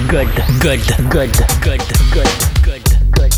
good, good, good, good, good, good, good.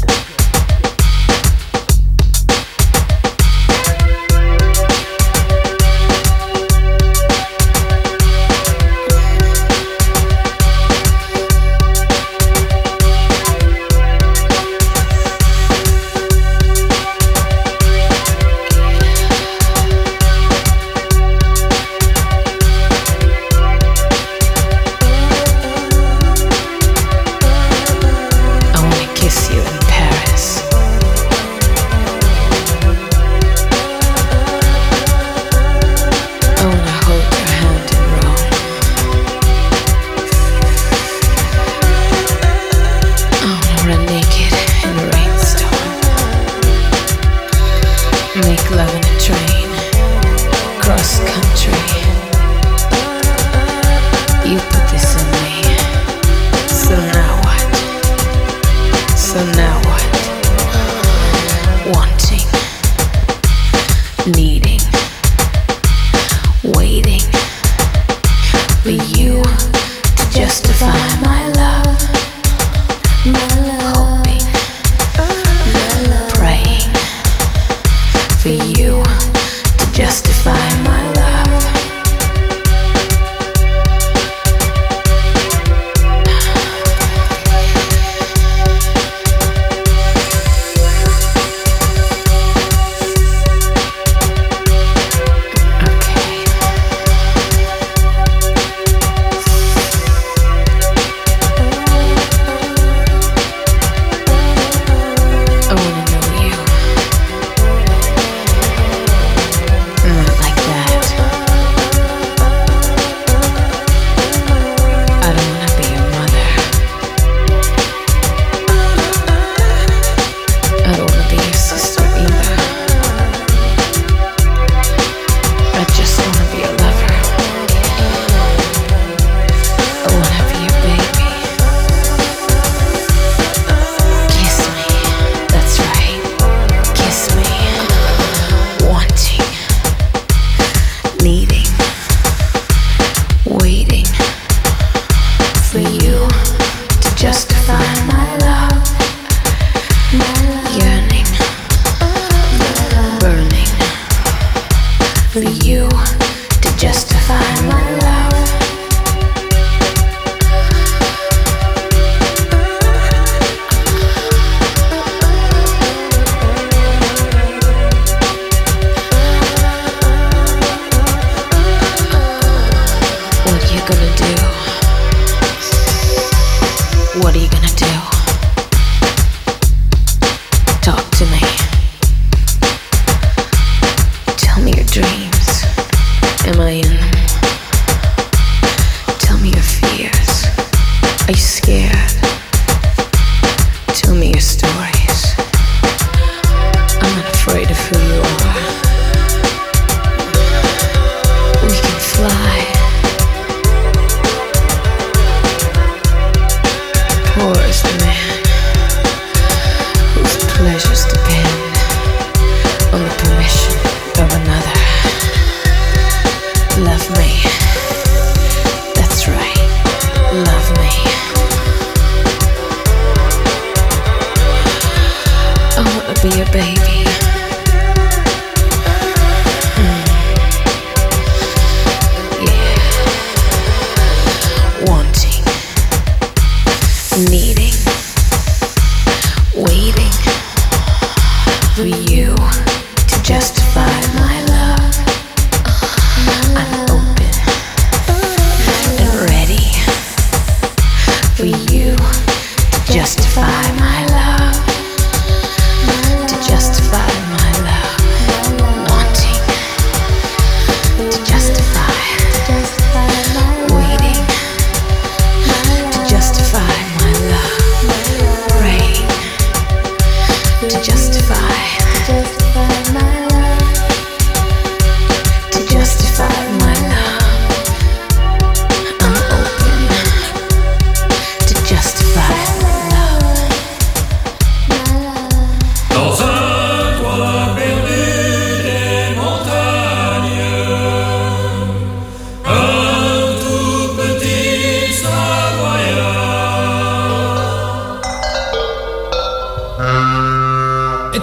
Make love in a train, cross country. You put this in me. So now what? So now what? Wanting, needing, waiting for you to justify my love. Hoping, praying for you to justify my love. For you to justify my love. What are you gonna do? What are you gonna do? Talk to me. Tell me your dreams. Am I in them? Tell me your fears. Are you scared? Tell me your stories. I'm not afraid of who you are. We can fly. Poor is the man whose pleasures depend on the permission of another. Love me. That's right. Love me. I wanna be a baby. Yeah. Wanting, needing, waiting for you to justify my love. I'm open and ready for you to justify my love. To justify my love. Wanting to justify. Waiting to justify my love. Praying to justify. To justify my love. I'm open to justify my love. Dans un coin perdu des montagnes, un tout petit Savoyard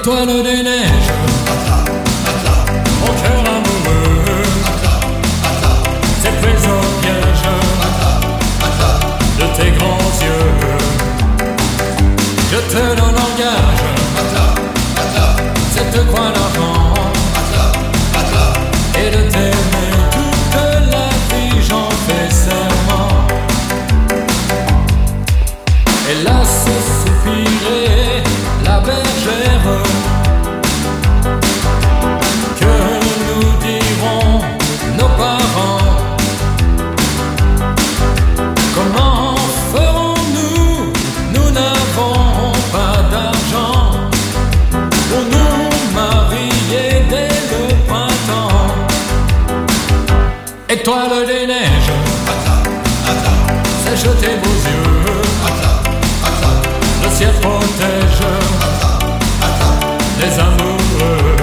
Étoile des neiges, mon cœur amoureux, c'est pris au piège de tes grands yeux. Je te donne en gage cette croix d'argent et de t'aimer toute la vie, j'en fais serment. Hélas, soupirait la bergère, que nous diront nos parents? Comment ferons-nous? Nous n'avons pas d'argent pour nous marier dès le printemps. Étoile des neiges, sèche tes beaux yeux, le ciel protège les amoureux.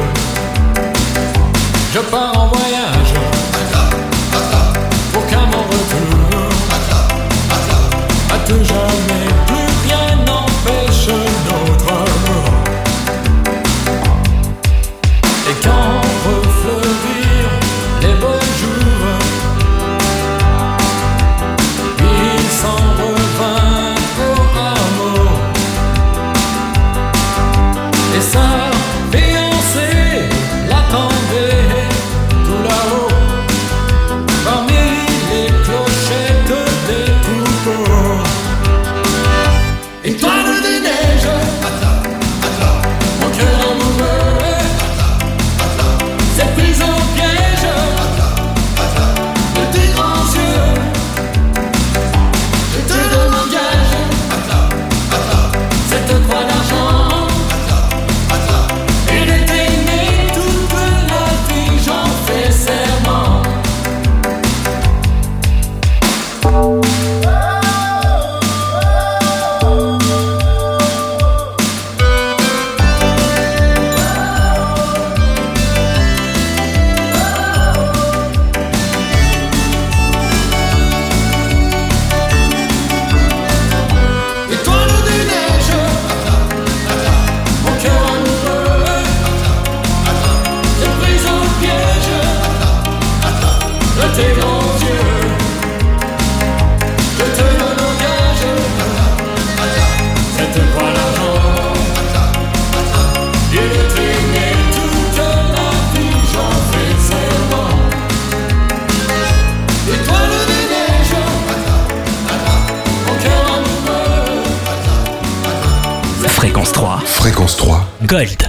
Je pars en voyage pour qu'à mon retour, à tout jamais, plus rien n'empêche notre amour. Et quand refleurirent les beaux jours, il s'en revint au hameau. Et sa fiancée l'attendait tout là-haut, parmi les clochettes des troupeaux. Étoile des neiges, mon cœur amoureux, c'est pris au piège de tes grands yeux. Je te donne en gage cette croix d'argent et de t'aimer toute la vie, j'en fais serment. Étoile des neiges, mon cœur amoureux, c'est pris au piège de tes grands yeux. Je te donne en gage cette croix d'argent et de t'aimer toute la vie, j'en fais serment. Étoile des neiges, mon cœur amoureux. Fréquence 3, Fréquence 3, Gold.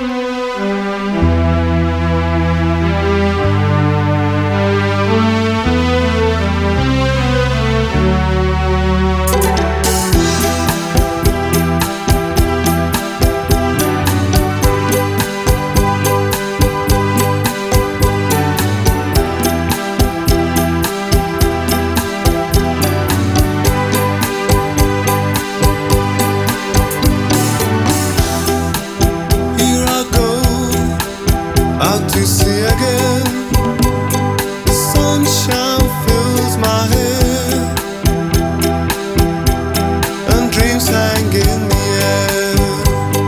Here I go out to sea again. The sunshine fills my head, and dreams hang in the air.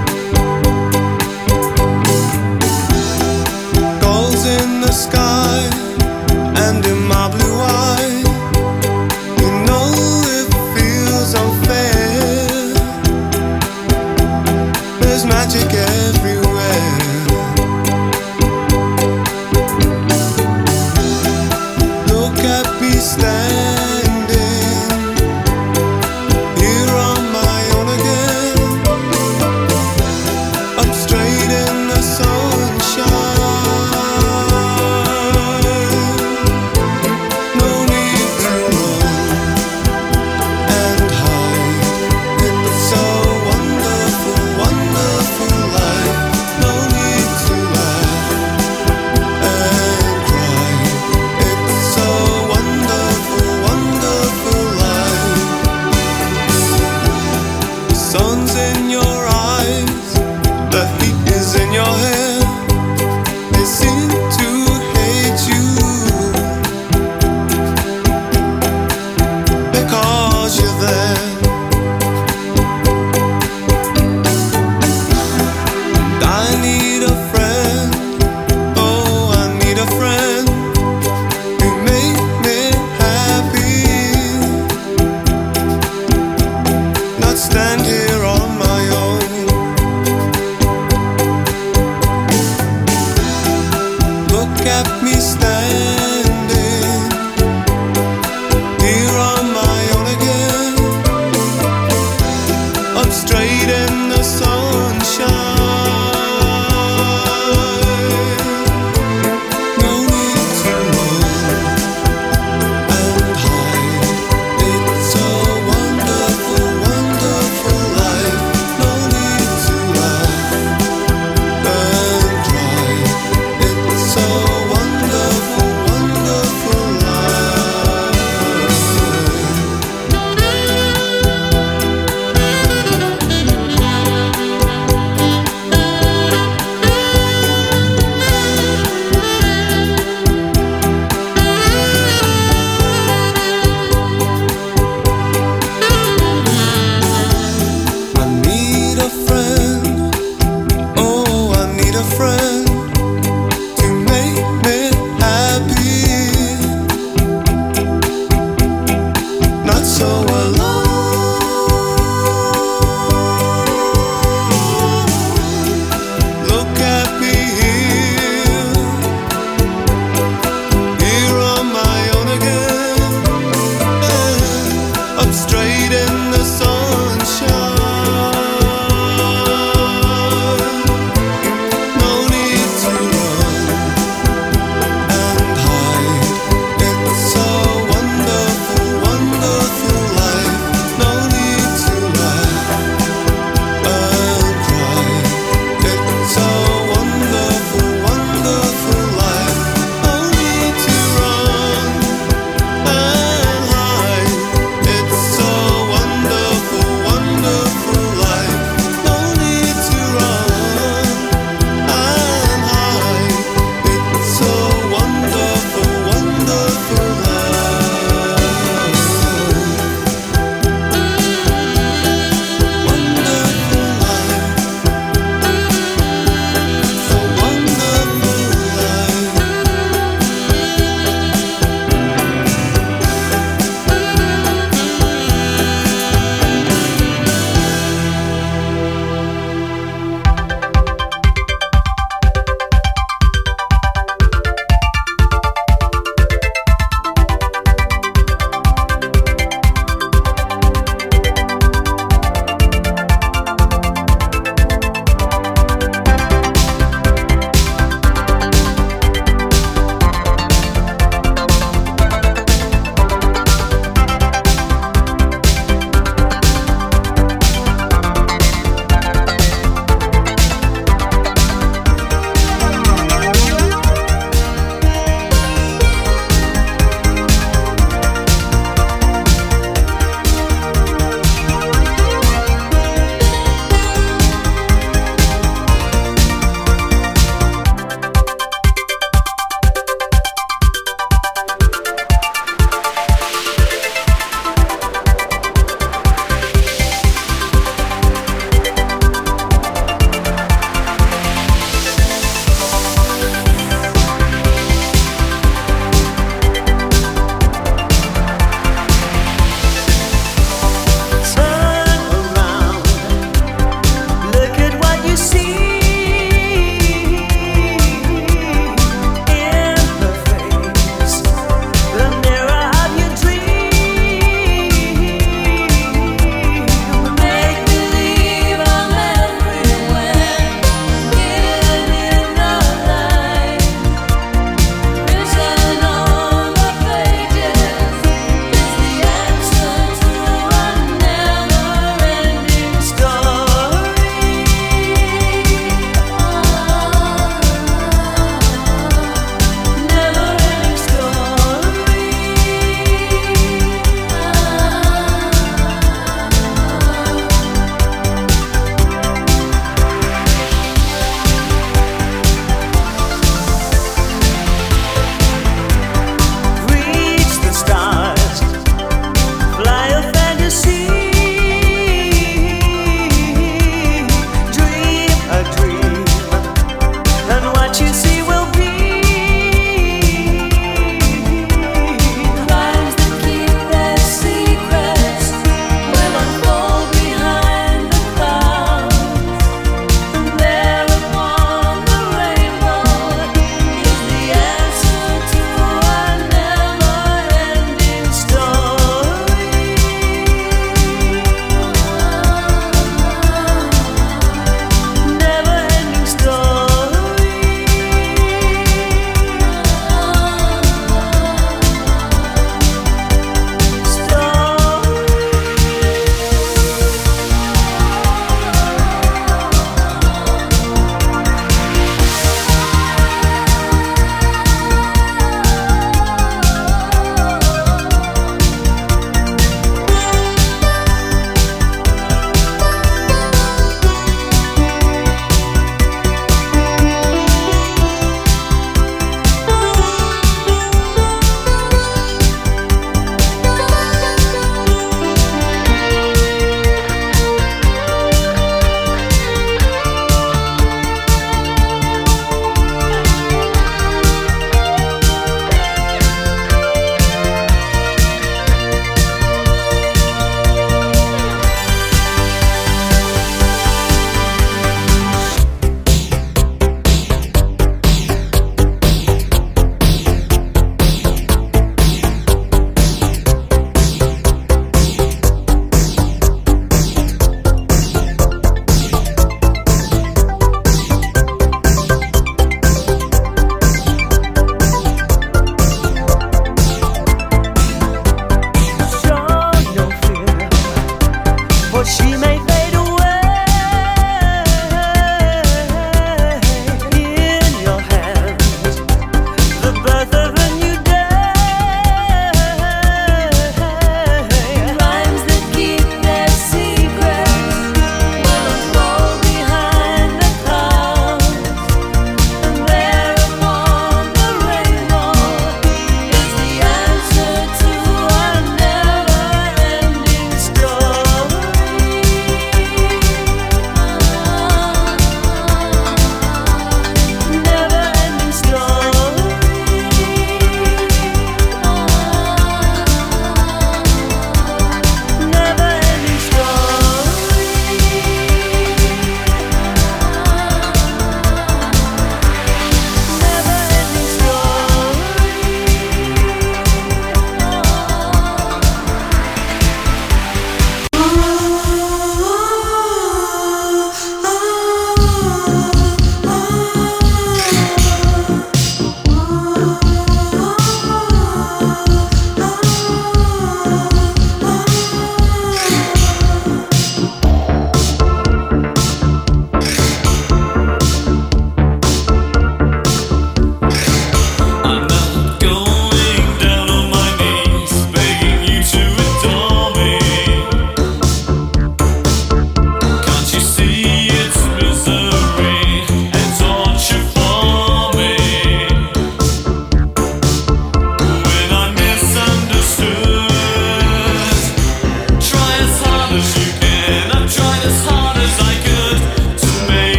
Gulls in the sky and in my blue eye. You know it feels unfair. There's magic everywhere. Look at need a friend. Oh, I need a friend. You make me happy. Not stand here on my own. Look at me standing here on my own again. Up straight in the sunshine. No need to run and hide. It's a wonderful, wonderful life. No need to laugh and cry. It's a wonderful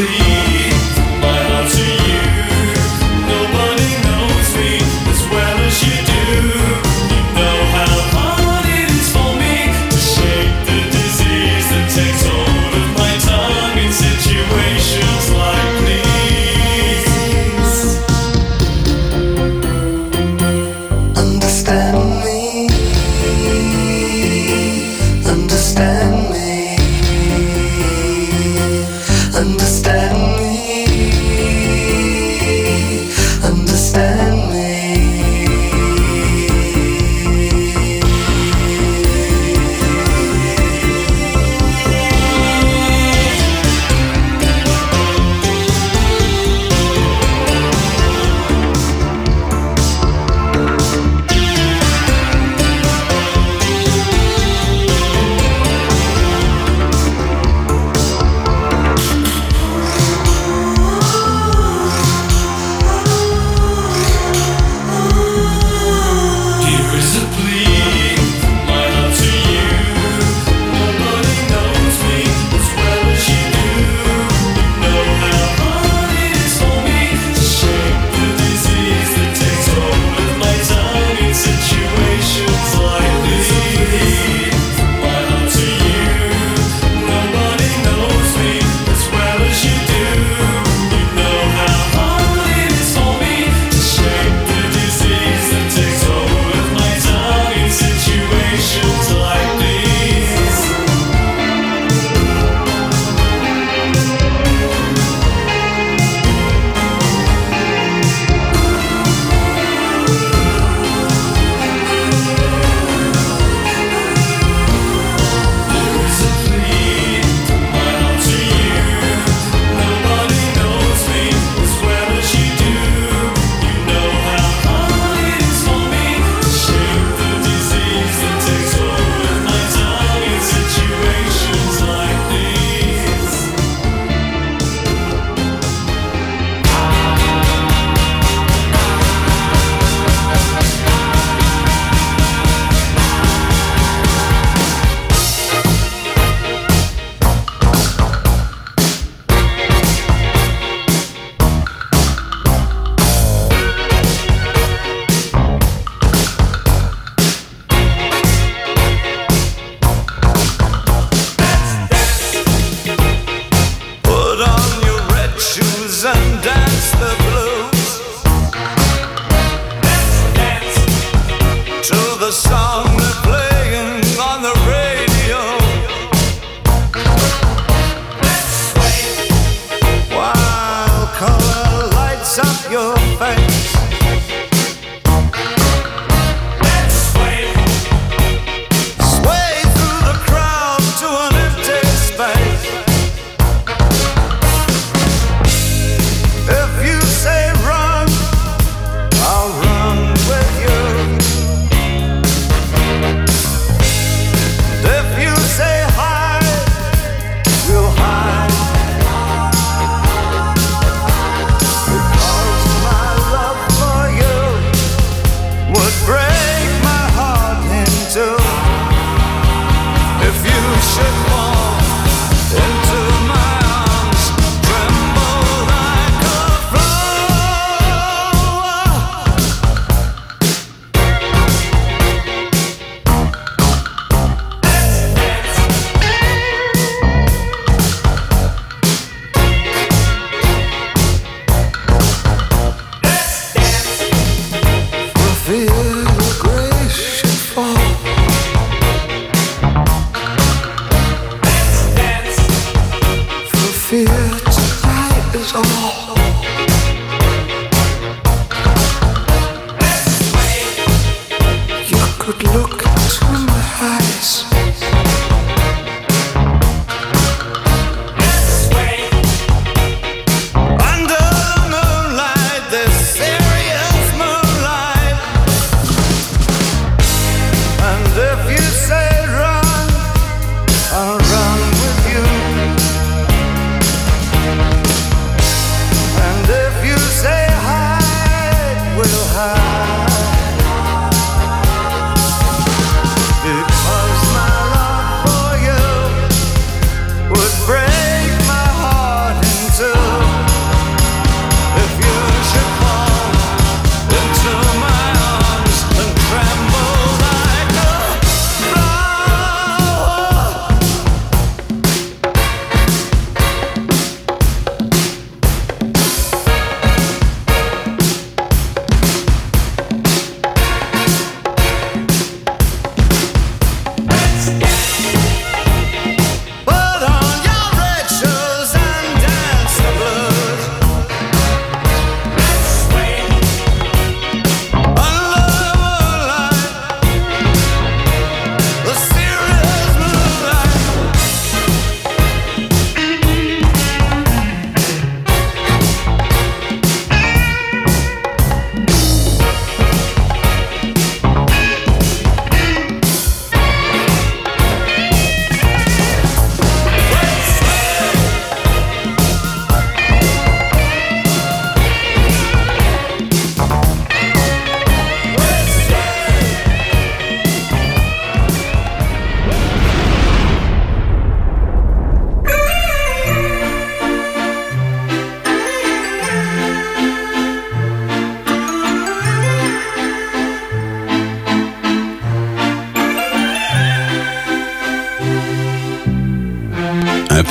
And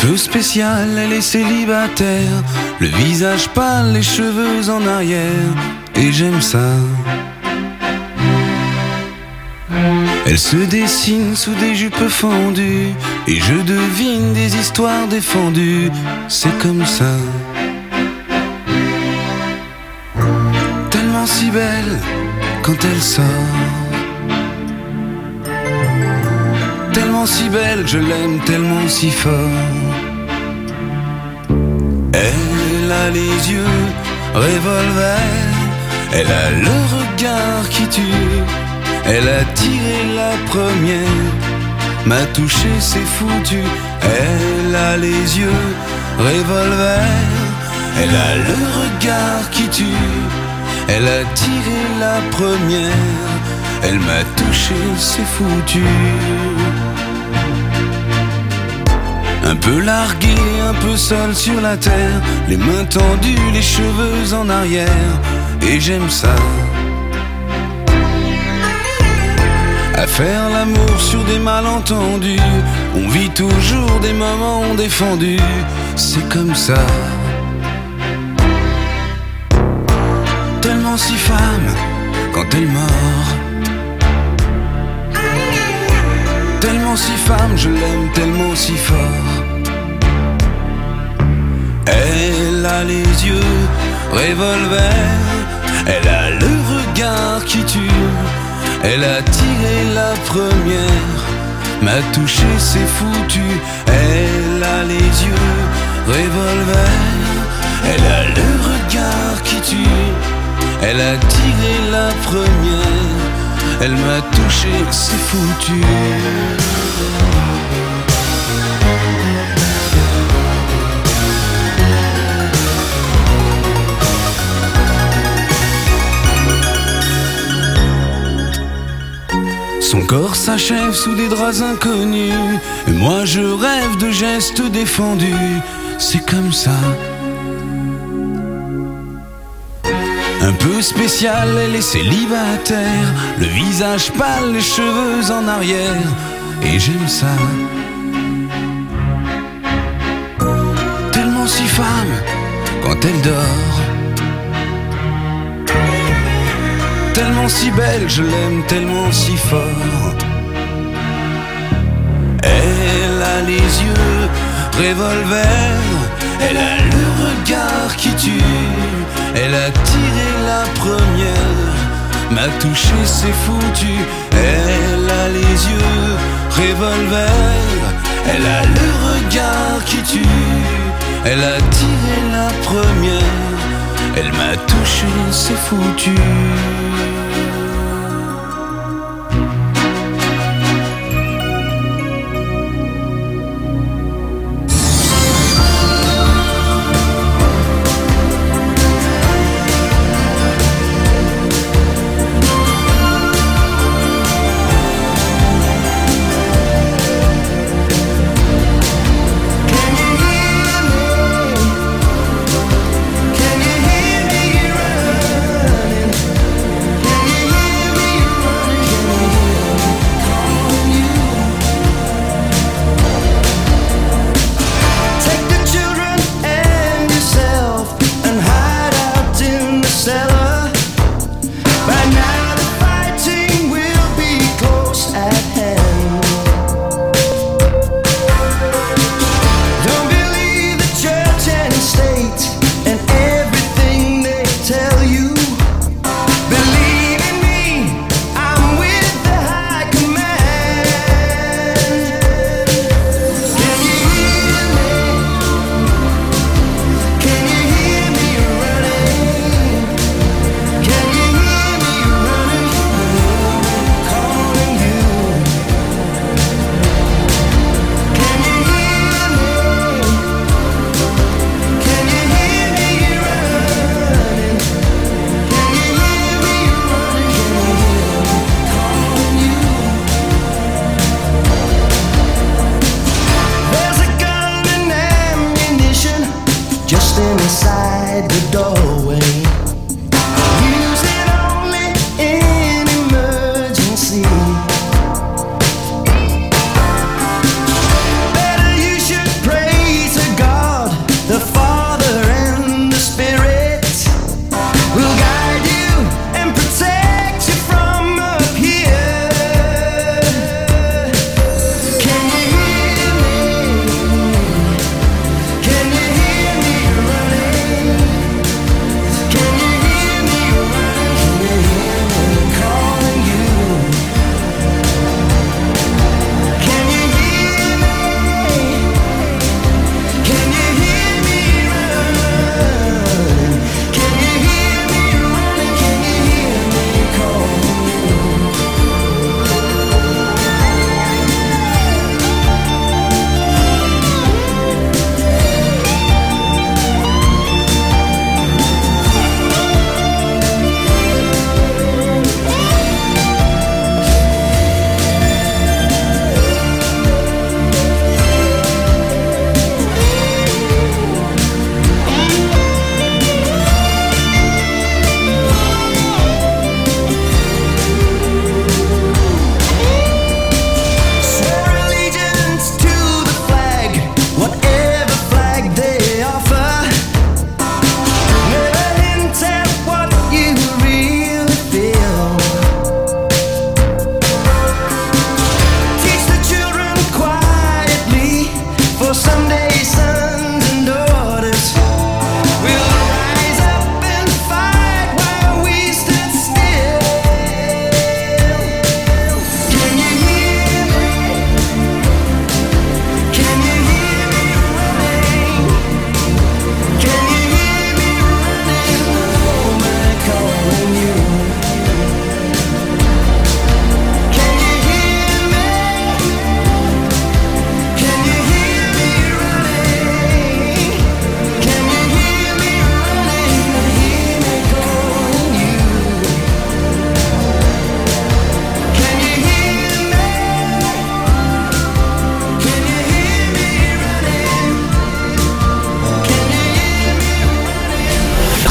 peu spéciale, elle est célibataire, le visage pâle, les cheveux en arrière, et j'aime ça. Elle se dessine sous des jupes fendues, et je devine des histoires défendues, c'est comme ça. Tellement si belle quand elle sort, tellement si belle, je l'aime tellement si fort. Elle a les yeux revolver, elle a le regard qui tue, elle a tiré la première, m'a touché, c'est foutu. Elle a les yeux revolver, elle a le regard qui tue, elle a tiré la première, elle m'a touché, c'est foutu. Un peu largué, un peu seul sur la terre, les mains tendues, les cheveux en arrière, et j'aime ça. À faire l'amour sur des malentendus, on vit toujours des moments défendus, c'est comme ça. Tellement si femme quand elle mord, tellement si femme, je l'aime tellement si fort. Elle a les yeux revolver, elle a le regard qui tue, elle a tiré la première, m'a touché, c'est foutu. Elle a les yeux revolver, elle a le regard qui tue, elle a tiré la première, elle m'a touché, c'est foutu. Son corps s'achève sous des draps inconnus, et moi je rêve de gestes défendus, c'est comme ça. Un peu spécial, elle est célibataire, le visage pâle, les cheveux en arrière, et j'aime ça. Tellement si femme quand elle dort, tellement si belle, je l'aime tellement si fort. Elle a les yeux revolver, elle a le regard qui tue, elle a tiré la première, m'a touché, c'est foutu. Elle a les yeux revolver, elle a le regard qui tue, elle a tiré la première, elle m'a touché, c'est foutu. Better you should pray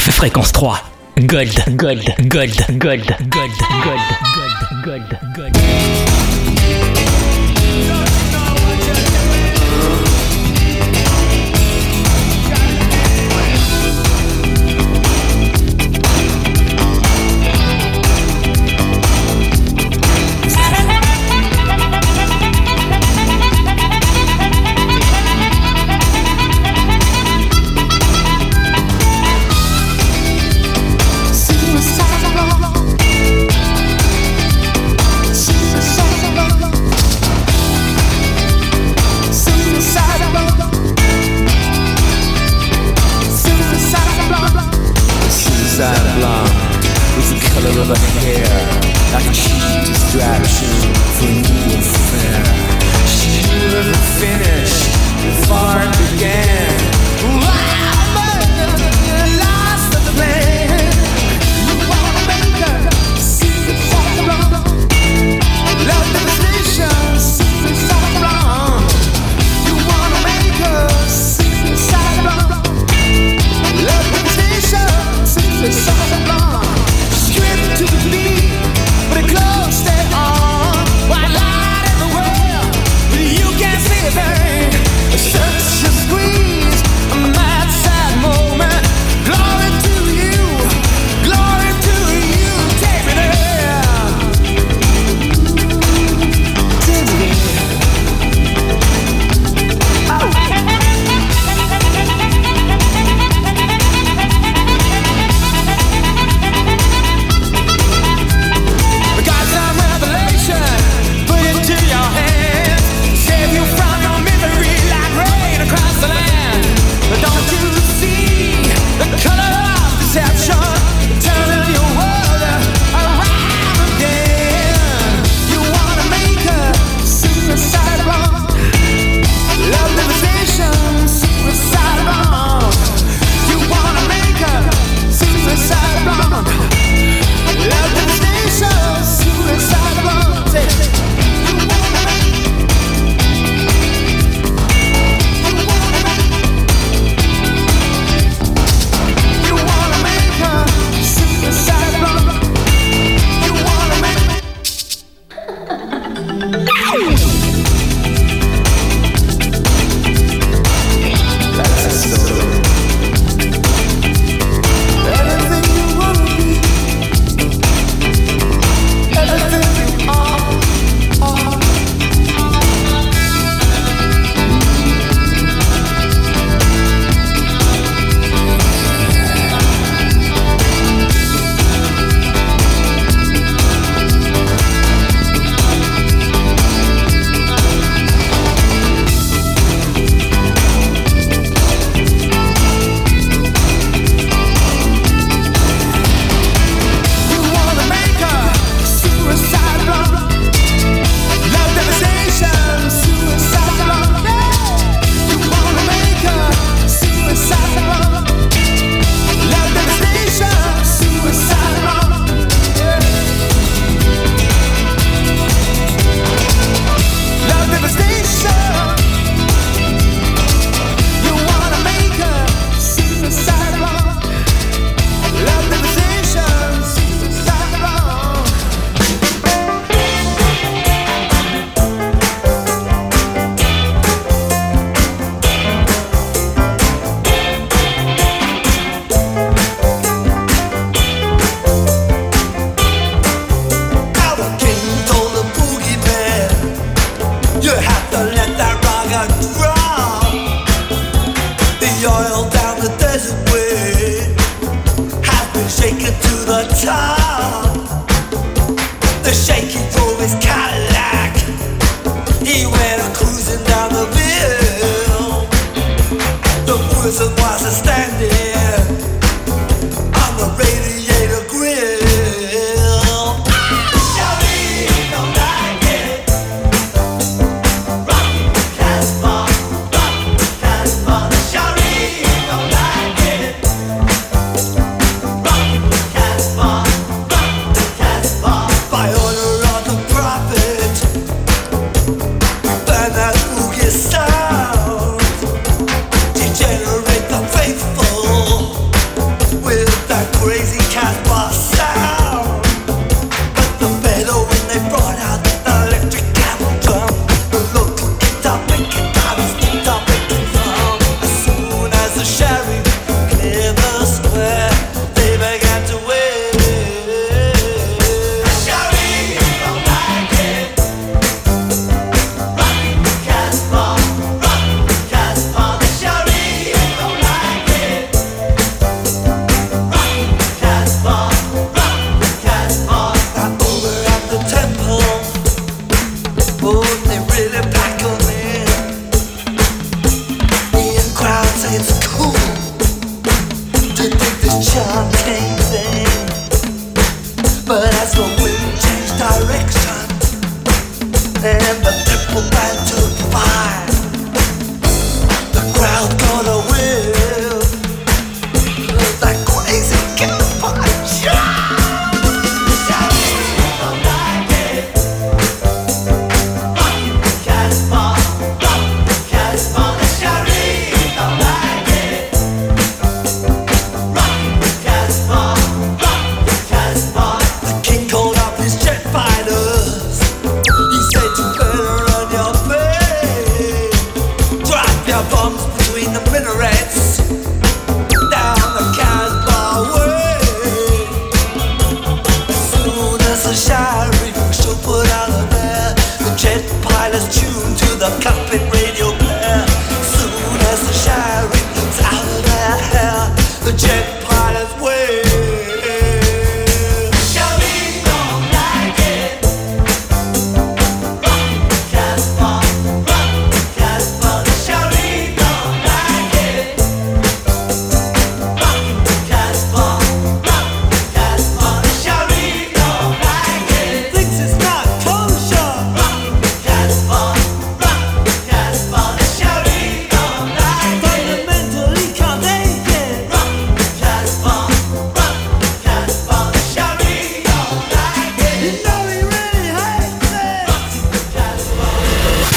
Parfait fréquence 3. Gold, gold, gold, gold, gold, gold, gold, gold, gold. Of her hair, like a cheap distraction for new affair. She knew the finish before it began. Lost the plan. You wanna make her see the song wrong. Love devastation, see the song wrong. You wanna make her see the song wrong. Love devastation, see the song wrong. To the beat, but it close stay on. White light in the world, but you can't see a thing. Such a squeeze,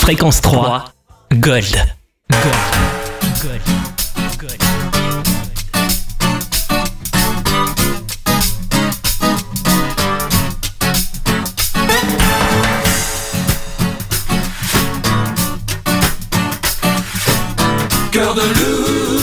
Fréquence 3, Gold. Gold. Cœur de loup.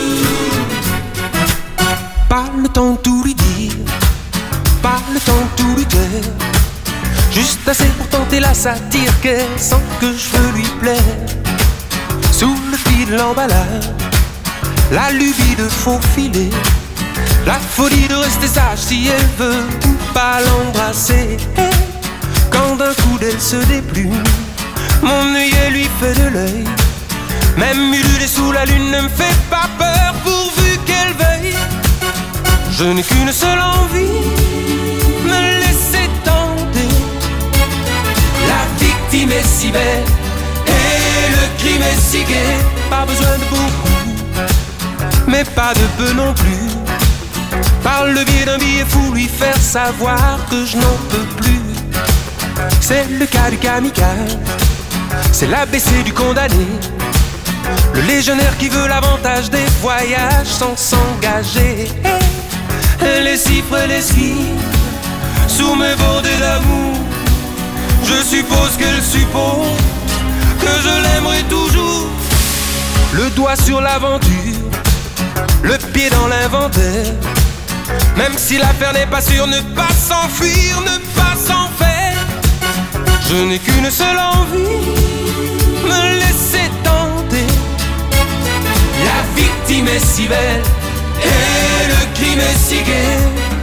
Pas le temps de tout lui dire, pas le temps de tout lui taire. Juste assez pour tenter la satire qu'elle sent que je veux lui plaire. Sous le fil de l'emballage, la lubie de faufiler, la folie de rester sage si elle veut ou pas l'embrasser. Quand d'un coup d'elle se déplume, mon œillet lui fait de l'œil. Même ululer sous la lune ne me fait pas peur pourvu qu'elle veuille. Je n'ai qu'une seule envie, me laisser tenter. La victime est si belle et le crime est si gai. Pas besoin de beaucoup, mais pas de peu non plus. Par le biais d'un billet fou, lui faire savoir que je n'en peux plus. C'est le cas du kamikaze, c'est l'ABC du condamné. Le légionnaire qui veut l'avantage des voyages sans s'engager. Les cifres et les skis sous mes bordées d'amour. Je suppose qu'elle suppose que je l'aimerai toujours. Le doigt sur l'aventure, le pied dans l'inventaire. Même si l'affaire n'est pas sûre, ne pas s'enfuir, ne pas s'en faire. Je n'ai qu'une seule envie, me laisser tenter. La victime est si belle et le crime est si gai.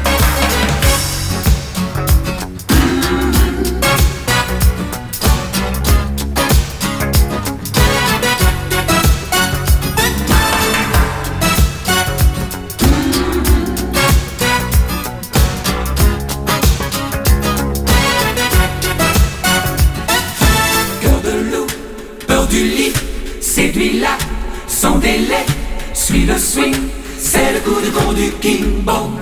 Cœur de loup, peur du lit, séduis-la sans délai, suis le swing, c'est le coup de con du King Bong.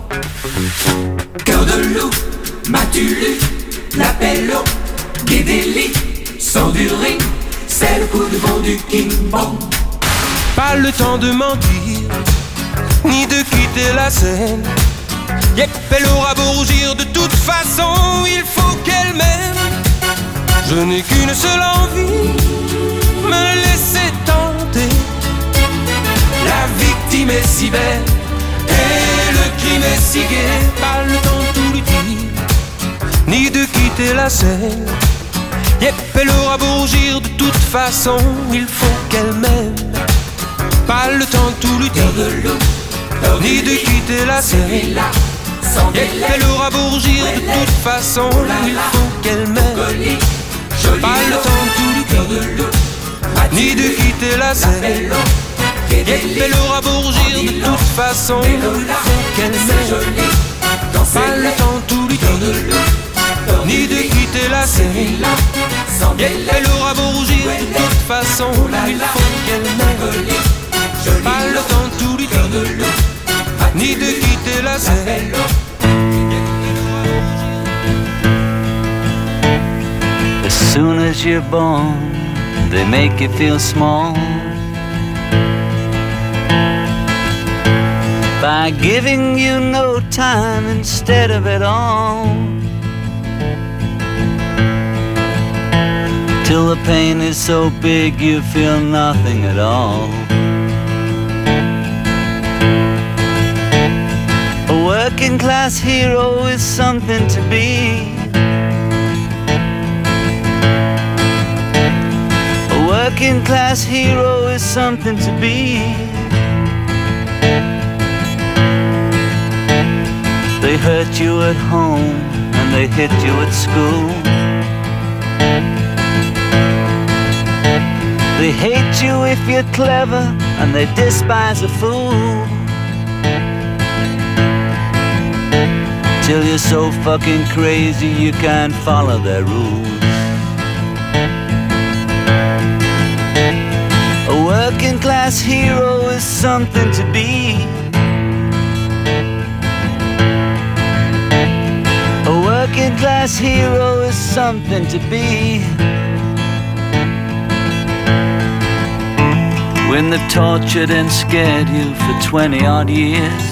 Cœur de loup, m'as-tu lu l'appel au Guédéli, sors du ring, c'est le coup de con du King Bong. Pas le temps de mentir, ni de quitter la scène. Yep, elle aura beau rougir, de toute façon, il faut qu'elle m'aime. Je n'ai qu'une seule envie, me laisser tenter. La victime est si belle et le crime est si gai. Pas le temps de tout lui dire, ni de quitter la scène. Yep, elle aura beau rougir, de toute façon, il faut qu'elle m'aime. Pas le temps de tout lui dire, ni de quitter la scène. Yep, elle aura beau rougir, de toute façon, il faut qu'elle m'aime. Pas le temps de tout lui dire, ni de quitter la scène. Yep, elle aura beau rougir, de toute façon, il faut qu'elle m'aime. Pas le temps de tout lui dire, ni de quitter la scène. Yep, elle aura beau rougir, de toute façon, il faut qu'elle m'aime. Pas le temps de tout lui dire, ni de quitter la scène. As soon as you're born, they make you feel small by giving you no time instead of it all, till the pain is so big you feel nothing at all. A working class hero is something to be. A working class hero is something to be. They hurt you at home and they hit you at school. They hate you if you're clever and they despise a fool. Till you're so fucking crazy you can't follow their rules. A working class hero is something to be. A working class hero is something to be. when they've tortured and scared you for 20 odd years.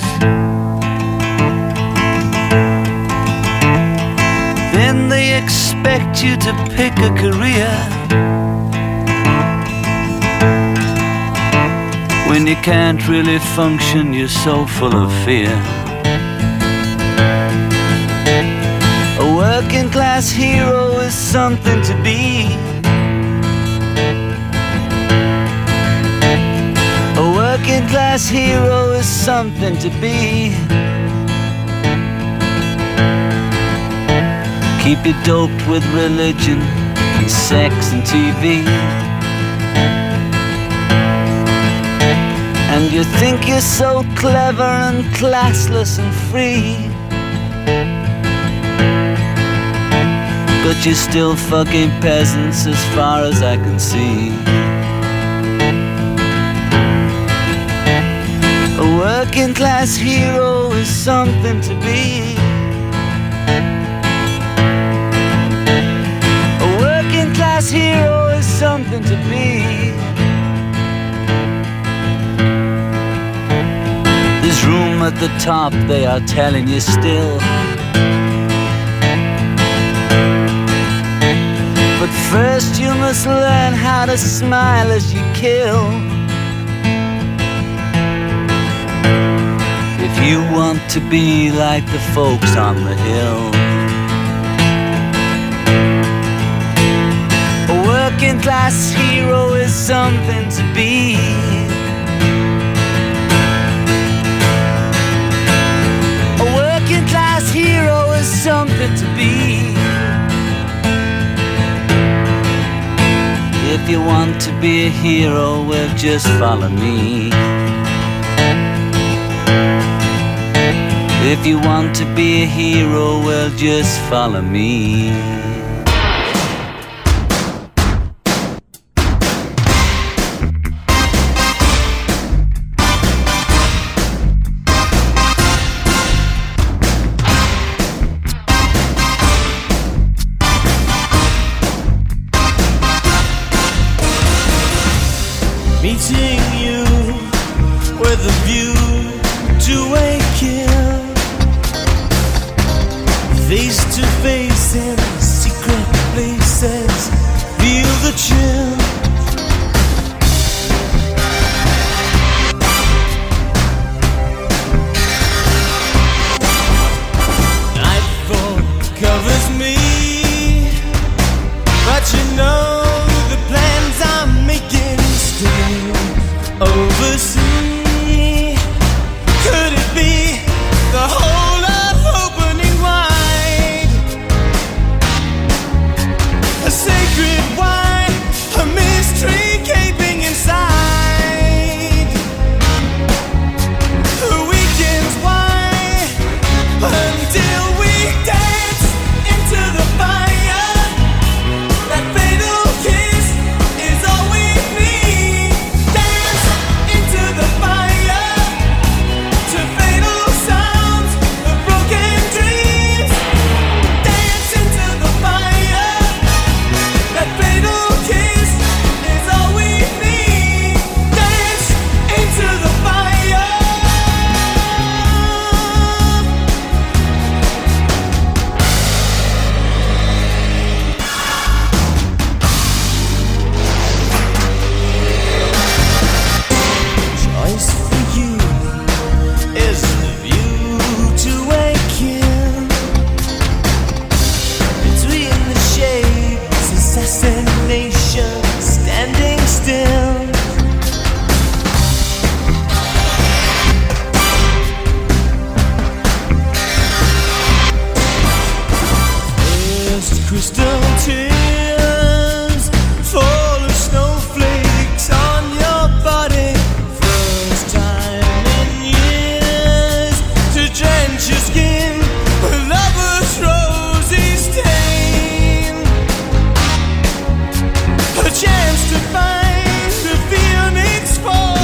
Then they expect you to pick a career when you can't really function, you're so full of fear. A working class hero is something to be. A working class hero is something to be. Keep you doped with religion and sex and TV. And you think you're so clever and classless and free, but you're still fucking peasants as far as I can see. A working class hero is something to be. A working class hero is something to be. There's room at the top, they are telling you still. But first you must learn how to smile as you kill. If you want to be like the folks on the hill. A working class hero is something to be. A working class hero is something to be. If you want to be a hero, well, just follow me. If you want to be a hero, well, just follow me.